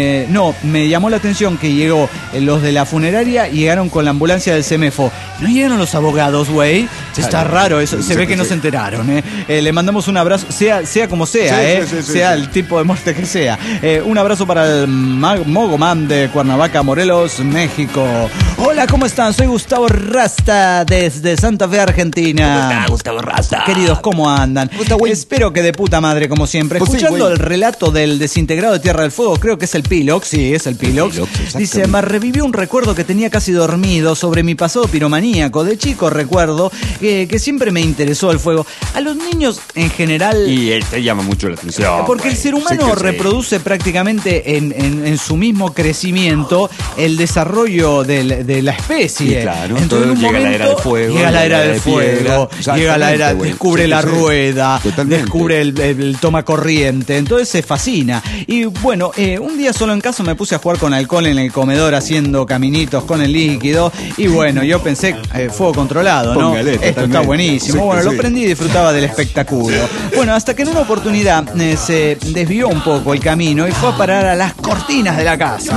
me llamó la atención que llegó los de la funeraria y llegaron con la ambulancia del CEMEFO. No llegaron los abogados, güey. Está raro eso. Se ve que no se enteraron. Le mandamos un abrazo, sea como sea, sea el tipo de muerte que sea. Un abrazo para el Mogomán de Cuernavaca, Morelos, México. Hola, ¿cómo están? Soy Gustavo Rasta desde Santa Fe, Argentina. ¿Cómo está, Gustavo Rasta? Queridos, ¿cómo andan? Espero que de puta madre, como siempre. Pues escuchando el relato del desintegrado de Tierra del Fuego, creo que es el Pilox. Sí, es el Pilox. Dice, me revivió un recuerdo que tenía casi dormido sobre mi pasado piromaníaco. De chico recuerdo que siempre me interesó el fuego. A los niños en general... Y te llama mucho la atención. Porque el ser humano reproduce prácticamente en su mismo crecimiento el desarrollo de la especie. Y claro, entonces llega la era del fuego. Llega la era del fuego. Llega la era, descubre la rueda, descubre el toma corriente. Entonces se fascina. Y bueno, un día solo en casa me puse a jugar con alcohol en el comedor haciendo caminitos con el líquido. Y bueno, yo pensé, fuego controlado, ¿no? Esto está buenísimo. Bueno, lo prendí y disfrutaba del espectáculo. Bueno, hasta que en una oportunidad se desvió un poco el camino y fue a parar a las cortinas de la casa.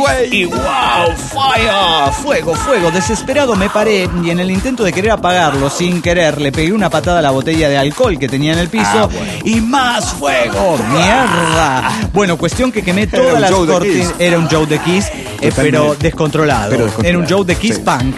Y wow, fire, fuego. Desesperado me paré y en el intento de querer apagarlo sin querer le pegué una patada a la botella de alcohol que tenía en el piso y más fuego. ¡Mierda! Bueno, cuestión que quemé todas las cortinas. Era un Joe the Kiss, pero descontrolado. Era un Joe the Kiss punk.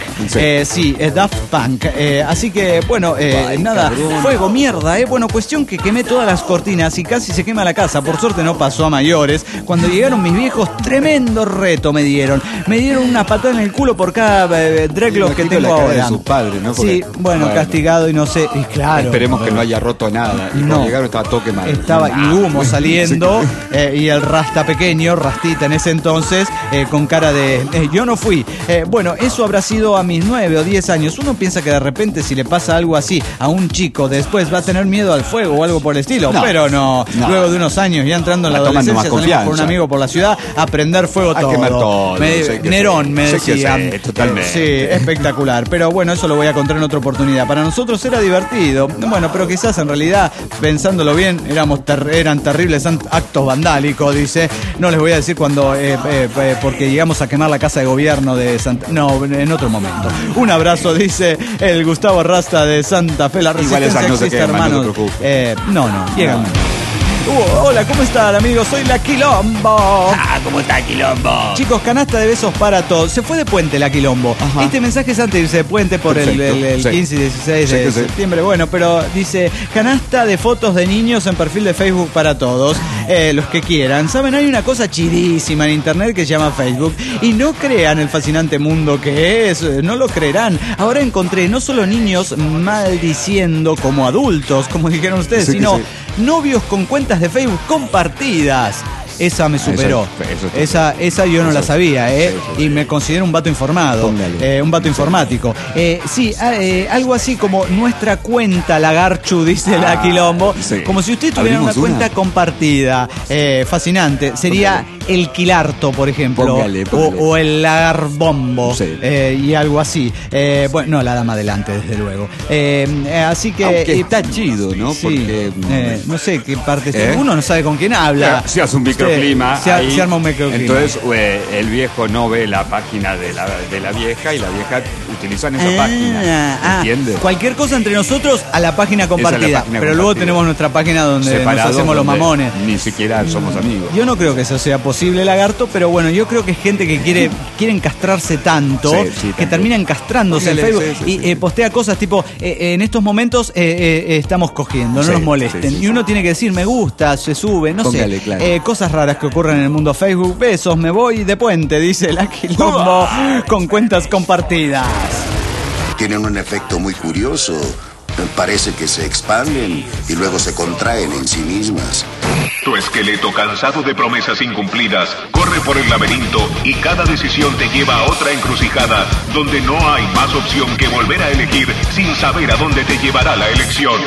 Daft Punk. Así que, bueno, nada, fuego, mierda. Bueno, cuestión que quemé todas las cortinas y casi se quema la casa. Por suerte no pasó a mayores. Cuando llegaron mis viejos, tremendo reto me dieron. Me dieron una patada en el culo por cada dreadlock que tengo ahora. De sus padres, ¿no? Porque, bueno, castigado y no sé. Y claro. Esperemos que no haya roto nada. Y cuando llegaron estaba todo quemado. Estaba y humo saliendo. Y el Rasta pequeño, Rastita en ese entonces, con cara de yo no fui. Bueno, eso habrá sido a mis 9 o 10 años. Uno piensa que de repente si le pasa algo así a un chico, después va a tener miedo al fuego o algo por el estilo. Pero no. Luego de unos años, ya entrando en la adolescencia, salimos con un amigo por la ciudad a prender fuego todo. A quemar todo. Nerón me decía. Totalmente. Sí, espectacular. Pero bueno, eso lo voy a contar en otra oportunidad. Para nosotros era divertido. Bueno, pero quizás en realidad, pensándolo bien, eran terribles actos vandálicos, dice. No les voy a decir cuando, porque llegamos a quemar la casa de gobierno de Santa... No, en otro momento. Un abrazo, dice el Gustavo Rasta de Santa Fe. La Resistencia existe, hermanos. No, llegan. Hola, ¿cómo están, amigos? Soy la Quilombo. ¿Cómo está Quilombo? Chicos, canasta de besos para todos. Se fue de puente la Quilombo. Ajá. Este mensaje es antes de irse de puente por el 15 y 16 de septiembre. Bueno, pero dice, canasta de fotos de niños en perfil de Facebook para todos. Los que quieran. ¿Saben? Hay una cosa chidísima en internet que se llama Facebook. Y no crean el fascinante mundo que es. No lo creerán. Ahora encontré no solo niños maldiciendo como adultos, como dijeron ustedes, sino novios con cuentas de Facebook compartidas. Esa me superó. Esa yo no la sabía, y me considero un vato informado, un vato informático. Algo así como nuestra cuenta Lagarchu, dice la Quilombo, como si usted tuviera una cuenta compartida. Fascinante. Sería el Quilarto, por ejemplo, póngale. O el Lagarbombo, y algo así. Bueno, no, la dama adelante, desde luego. Así que aunque está chido, ¿no? Sí, porque no sé qué parte uno no sabe con quién habla. Se hace un microclima. Se arma un microclima. Entonces el viejo no ve la página de la vieja y la vieja utilizan esa página. ¿Entiendes? Cualquier cosa entre nosotros a la página compartida. Pero luego tenemos nuestra página donde nos hacemos los mamones. Ni siquiera somos amigos. Yo no creo que eso sea posible, Lagarto, pero bueno, yo creo que es gente que quieren castrarse tanto que terminan castrándose en Facebook y postea cosas tipo, en estos momentos estamos cogiendo, no nos molesten. Y uno tiene que decir, me gusta, se sube, no sé, cosas raras que ocurren en el mundo Facebook. Besos, me voy de puente, dice la Quilombo, con cuentas compartidas. Tienen un efecto muy curioso. Parece que se expanden y luego se contraen en sí mismas. Tu esqueleto, cansado de promesas incumplidas, corre por el laberinto y cada decisión te lleva a otra encrucijada donde no hay más opción que volver a elegir sin saber a dónde te llevará la elección.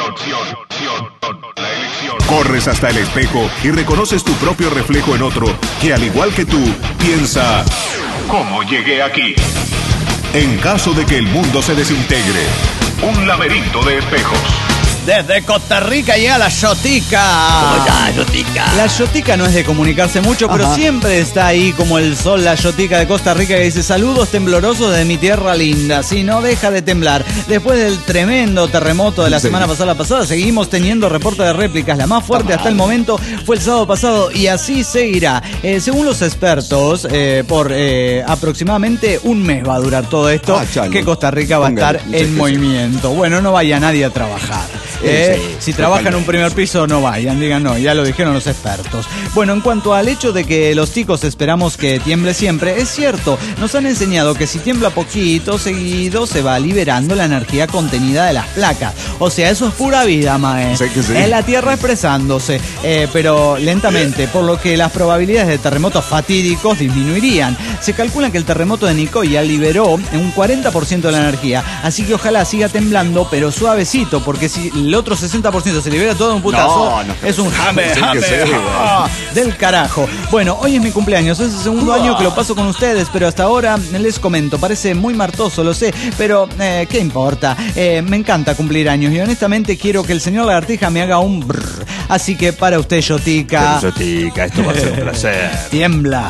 Corres hasta el espejo y reconoces tu propio reflejo en otro que, al igual que tú, piensa: ¿cómo llegué aquí? En caso de que el mundo se desintegre, un laberinto de espejos. Desde Costa Rica llega la Yotica. ¿Cómo está, Yotica? La Yotica no es de comunicarse mucho, pero siempre está ahí como el sol, la Yotica de Costa Rica, que dice: saludos temblorosos de mi tierra linda. Sí, no deja de temblar. Después del tremendo terremoto de la semana pasada, seguimos teniendo reporte de réplicas. La más fuerte hasta el momento fue el sábado pasado y así seguirá. Según los expertos, por aproximadamente un mes va a durar todo esto, que Costa Rica va a estar en movimiento. Bueno, no vaya nadie a trabajar. Si trabajan en un primer piso, no vayan, digan no, ya lo dijeron los expertos. Bueno, en cuanto al hecho de que los ticos esperamos que tiemble siempre, es cierto, nos han enseñado que si tiembla poquito seguido se va liberando la energía contenida de las placas. O sea, eso es pura vida, mae. Es la Tierra expresándose, pero lentamente, por lo que las probabilidades de terremotos fatídicos disminuirían. Se calcula que el terremoto de Nicoya liberó un 40% de la energía, así que ojalá siga temblando, pero suavecito, porque si el otro 60% se libera todo de un putazo, es un jame del carajo. Bueno, hoy es mi cumpleaños, es el segundo año que lo paso con ustedes, pero hasta ahora les comento, parece muy martoso, lo sé, pero ¿qué importa? Me encanta cumplir años y honestamente quiero que el señor Lagartija me haga un brrr. Así que para usted, Yotica, esto va a ser un placer. Tiembla.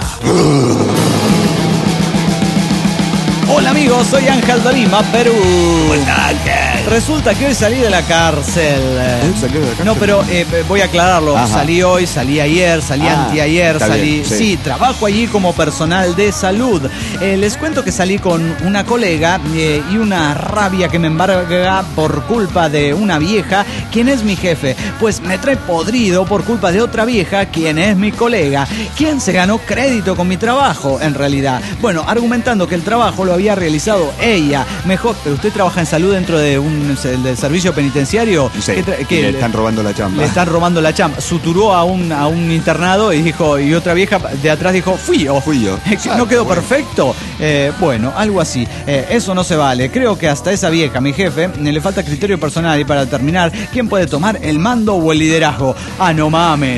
Hola amigos, soy Ángel de Lima, Perú. Hola, Ángel. Resulta que hoy salí de la cárcel. No, pero voy a aclararlo. Salí hoy, salí ayer, salí anteayer, salí... Sí, trabajo allí como personal de salud. Les cuento que salí con una colega y una rabia que me embarga por culpa de una vieja, quien es mi jefe. Pues me trae podrido por culpa de otra vieja, quien es mi colega, quien se ganó crédito con mi trabajo, en realidad. Bueno, argumentando que el trabajo lo había realizado ella. Mejor, pero usted trabaja en salud dentro de del servicio penitenciario. Sí, le están robando la chamba. Le están robando la chamba. Suturó a un internado y dijo, y otra vieja de atrás dijo, fui yo. ¿No quedó perfecto? Bueno, algo así. Eso no se vale. Creo que hasta esa vieja, mi jefe, le falta criterio personal. Y para terminar, ¿quién puede tomar el mando o el liderazgo? Ah, no mames.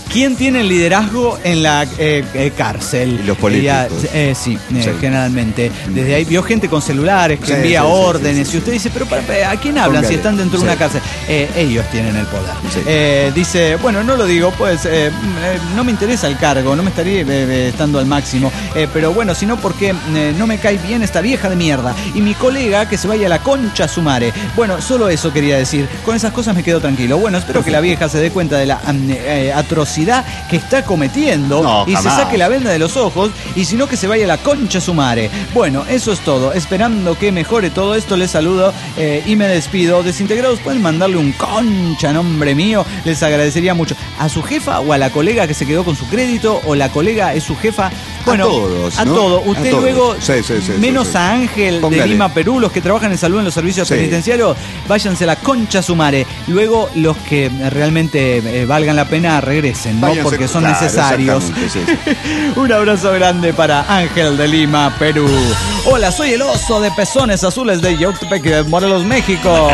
¿Quién tiene el liderazgo en la cárcel? Y los políticos. Sí, generalmente. Desde ahí vio gente con celulares que envía órdenes. Y usted dice, pero ¿a quién hablan si están dentro de una cárcel? Ellos tienen el poder. Dice, bueno, no lo digo, pues no me interesa el cargo, no me estaría estando al máximo. Pero bueno, sino porque no me cae bien esta vieja de mierda. Y mi colega que se vaya a la concha su madre. Bueno, solo eso quería decir. Con esas cosas me quedo tranquilo. Bueno, espero que la vieja se dé cuenta de la atrocidad que está cometiendo y se saque la venda de los ojos, y si no, que se vaya a la concha su madre. Bueno, eso es todo. Esperando que mejore todo esto, les saludo y me despido. Desintegrados, pueden mandarle un concha, nombre mío, les agradecería mucho. ¿A su jefa o a la colega que se quedó con su crédito, o la colega es su jefa? Bueno, a todos, ¿no? A todo. Usted luego, menos a Ángel de Lima, Perú, los que trabajan en salud en los servicios penitenciarios, váyanse a la concha su madre. Luego, los que realmente valgan la pena, regresen, ¿no? Váyanse, porque son necesarios. Un abrazo grande para Ángel de Lima, Perú. Hola, soy el oso de pezones azules de Yautepec, Morelos, México.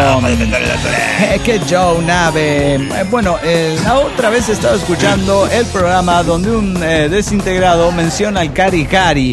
Que Joe Nave. Bueno, la otra vez estaba escuchando el programa donde un desintegrado menciona al Cari Cari.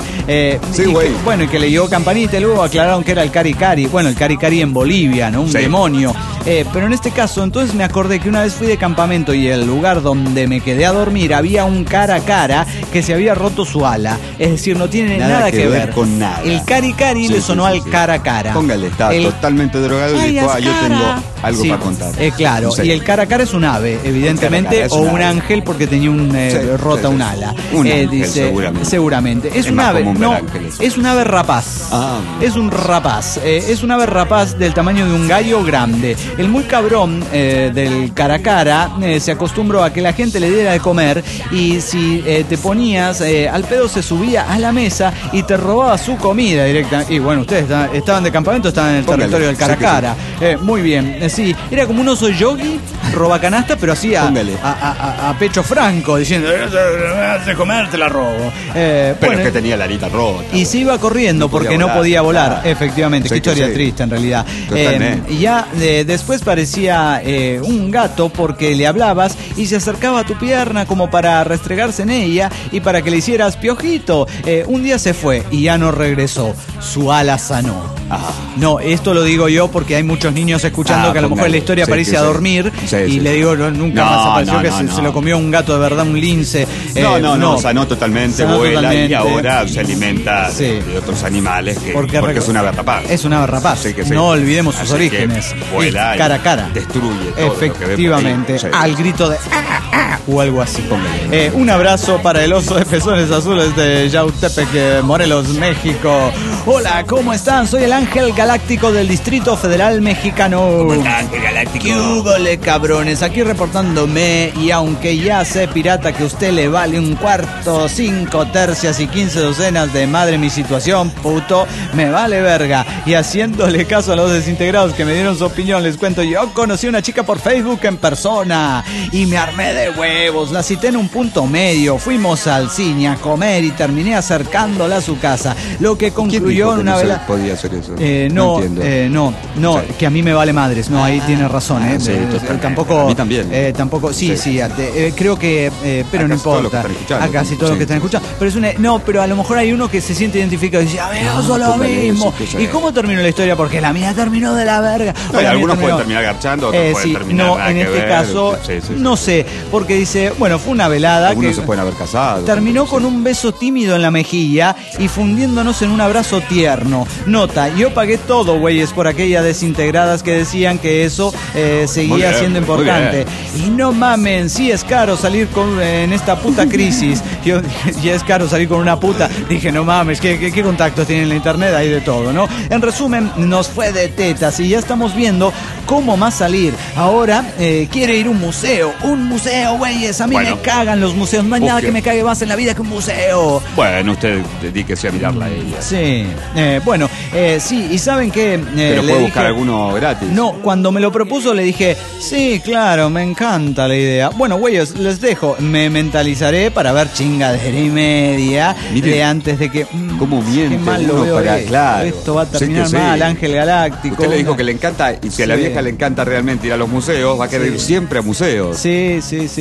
Y que le llegó campanita y luego aclararon que era el Cari Cari. Bueno, el Cari Cari en Bolivia, ¿no? Un demonio. Pero en este caso, entonces me acordé que una vez fui de campamento y el lugar donde me quedé a dormir había un cara a cara que se había roto su ala. Es decir, no tiene nada que ver con nada. El Cari Cari le sonó al cara a cara. Póngale, estaba totalmente drogado y dijo, yo tengo algo para contar. Claro, y el cara a cara es un ave, evidentemente, o un ángel porque tenía rota un ala. Un ángel, seguramente. Es un ave, no, es un ave rapaz. Es un rapaz. Es un ave rapaz del tamaño de un gallo grande. El muy cabrón del cara a cara se acostumbró a que la gente le diera de comer, y si te ponías al pedo se subía a la mesa y te robaba su comida directa. Y bueno, ustedes estaban de campamento, estaban en el territorio del cara a cara. Muy bien, sí, era como un oso yogi, roba canasta, pero así a pecho franco, diciendo, me vas a comer, te la robo. Pero es que tenía la arita rota. Y se iba corriendo porque no podía volar. Efectivamente, qué historia triste en realidad. Ya después parecía un gato porque le hablabas y se acercaba a tu pierna como para restregarse en ella y para que le hicieras piojito. Un día se fue y ya no regresó. Su ala sanó. No, esto lo digo yo porque hay muchos niños escuchando que a lo mejor la historia parece a dormir y le digo, nunca más apareció que se lo comió un gato de verdad, un lince. No, sanó totalmente, vuela y ahora se alimenta de otros animales porque es una ave rapaz. Es una ave rapaz. No olvidemos sus orígenes. Vuela cara a cara. Destruye todo. Efectivamente, al grito de o algo así. Un abrazo para el oso de pezones azules de Yautepec, Morelos, México. Hola, ¿cómo están? Soy el Ángel Galáctico del Distrito Federal Mexicano. ¿Cómo está, Ángel Galáctico? ¿Qué húbole, cabrones? Aquí reportándome, y aunque ya sé, pirata, que usted le vale un cuarto, 5 tercias y 15 docenas de madre mi situación, puto, me vale verga. Y haciéndole caso a los desintegrados que me dieron su opinión, les cuento, yo conocí a una chica por Facebook en persona y me armé de huevos, la cité en un punto medio, fuimos al cine a comer y terminé acercándola a su casa, lo que concluyó en una vela. Podía hacer eso. No, que a mí me vale madres, no, ahí tiene razón, tampoco, a mí también. Tampoco, sí, creo que, pero no importa, a casi todos los que están escuchando, pero es pero a lo mejor hay uno que se siente identificado y dice, a ver, yo lo mismo. ¿Y cómo terminó la historia? Porque la mía terminó de la verga. Algunos pueden terminar garchando, otros pueden terminar no, en este caso, no sé, porque dice, bueno, fue una velada. Algunos se pueden haber casado. Terminó con un beso tímido en la mejilla y fundiéndonos en un abrazo tierno. Nota, yo pagué todo, güeyes, por aquellas desintegradas que decían que eso seguía siendo importante. Y no mamen, sí es caro salir en esta puta crisis. Yo dije, ya es caro salir con una puta. Dije, no mames, ¿qué contactos tienen en la internet? Hay de todo, ¿no? En resumen, nos fue de tetas y ya estamos viendo cómo más salir. Ahora quiere ir a un museo, güeyes. A mí me cagan los museos. No hay nada que me cague más en la vida que un museo. Bueno, usted dedíquese a mirarla a ella. Sí. Bueno, sí, y ¿saben qué? Pero puede buscar alguno gratis. No, cuando me lo propuso le dije, sí, claro, me encanta la idea. Bueno, güeyes, les dejo, me mentalizaré para ver chingadera y media. Miren, de antes de que... ¿Cómo miente? Qué mal lo veo claro. Esto va a terminar mal, Ángel Galáctico. Usted le dijo que le encanta, y si a la vieja le encanta realmente ir a los museos, va a querer ir siempre a museos. Sí,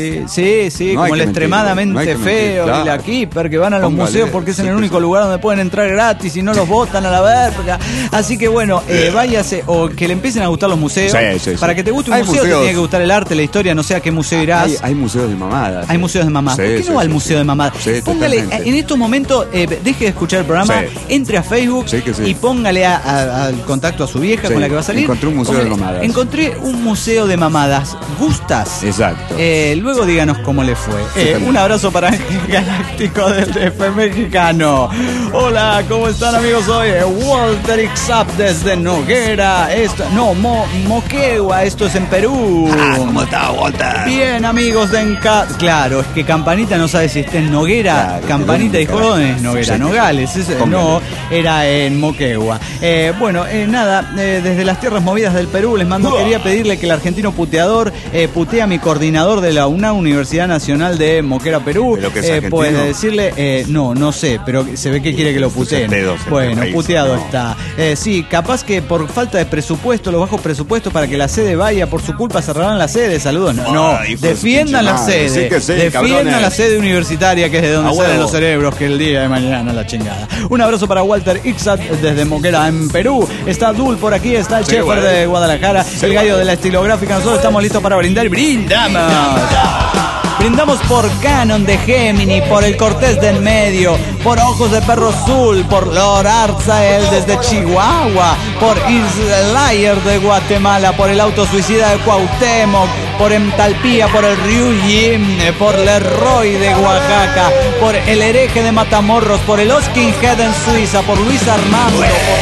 no como el extremadamente feo claro. Y la Keeper, que van a los museos porque es en el único lugar donde pueden entrar gratis y no los botan a la verga. Así que bueno, váyase, o que le empiecen a gustar los museos. Para que te guste un museo, te tiene que gustar el arte, la historia, no sé a qué museo irás. Hay museos de mamadas. Hay museos de mamadas. ¿Por qué no va al museo de mamadas? Póngale, en estos momentos, deje de escuchar el programa, entre a Facebook y póngale al contacto a su vieja con la que va a salir. Encontré un museo de mamadas. Encontré un museo de mamadas. ¿Gustas? Exacto. Luego díganos cómo le fue. Un abrazo para Ángel Galáctico del DF mexicano. Hola, ¿cómo están, amigos? Soy Walter Ixap desde Noguera. Moquegua, esto es en Perú. ¿Cómo está, Walter? Bien, amigos de Claro, es que Campanita no sabe si está en Noguera. Claro, Campanita dijo, ¿dónde es Noguera? Nogales. No, era en Moquegua. Bueno, nada, desde las tierras movidas del Perú les mando, quería pedirle que el argentino puteador putea a mi coordinador de la UNA, Universidad Nacional de Moquegua, Perú. Puede decirle, no sé, pero se ve que quiere que lo puteen. Bueno, puteado está. Sí, capaz que por falta de presupuesto, los bajos presupuestos para que la sede vaya, por su culpa cerrarán la sede. Saludos. No, defiendan la sede. Defiendan la sede universitaria, que es de donde salen los cerebros, que el día de mañana la chingada. Un abrazo para Walter Ixat desde Moquegua, en Perú. Está Dul por aquí, está el Chefer de Guadalajara, el gallo de la estilográfica. Nosotros estamos listos para brindar. ¡Brindamos! Brindamos por Canon de Gemini, por el Cortés de en medio, por Ojos de Perro Azul, por Lord Arzael desde Chihuahua, por Islayer de Guatemala, por el Auto Suicida de Cuauhtémoc, por Emtalpía, por el Ryujin, por Leroy de Oaxaca, por el Hereje de Matamoros, por el Oskinhead en Suiza, por Luis Armando,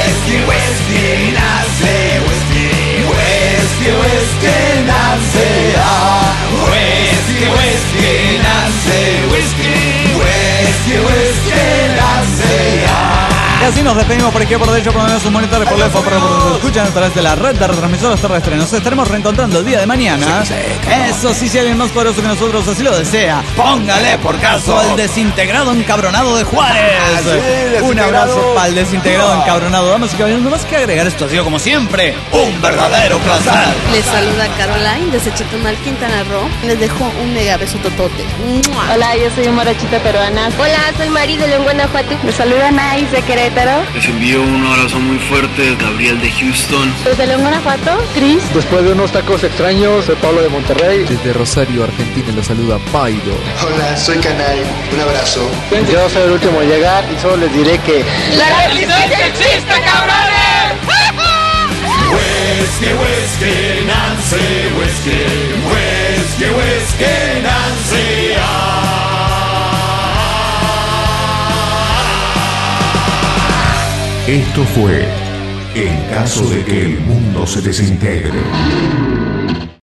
Y así nos despedimos por aquí, por derecho, por menos un monitor, por lejos, por nos escuchan a través de la red de retransmisores terrestres. Nos estaremos reencontrando el día de mañana. Eso sí, si alguien más poderoso que nosotros así lo desea, póngale por caso al desintegrado encabronado de Juárez. Un abrazo para el desintegrado encabronado. Damas y caballeros, no más que agregar, esto ha sido como siempre un verdadero placer. Les saluda Caroline desde Chetumal, Quintana Roo. Les dejo un mega beso totote. Hola, yo soy Morochita peruana. Hola, soy Mari de León, Guanajuato. Les saluda Nice de Querétaro. Les envío un abrazo muy fuerte, Gabriel de Houston. Desde León, Guanajuato, Cris. Después de unos tacos extraños, soy Pablo de Monterrey. Desde Rosario, Argentina, los saluda Paido. Hola, soy Canay, un abrazo. Yo soy el último en llegar y solo les diré que... ¡la resistencia existe, cabrones! Whisky, Nancy, whisky, Nancy. Esto fue En caso de que el mundo se desintegre.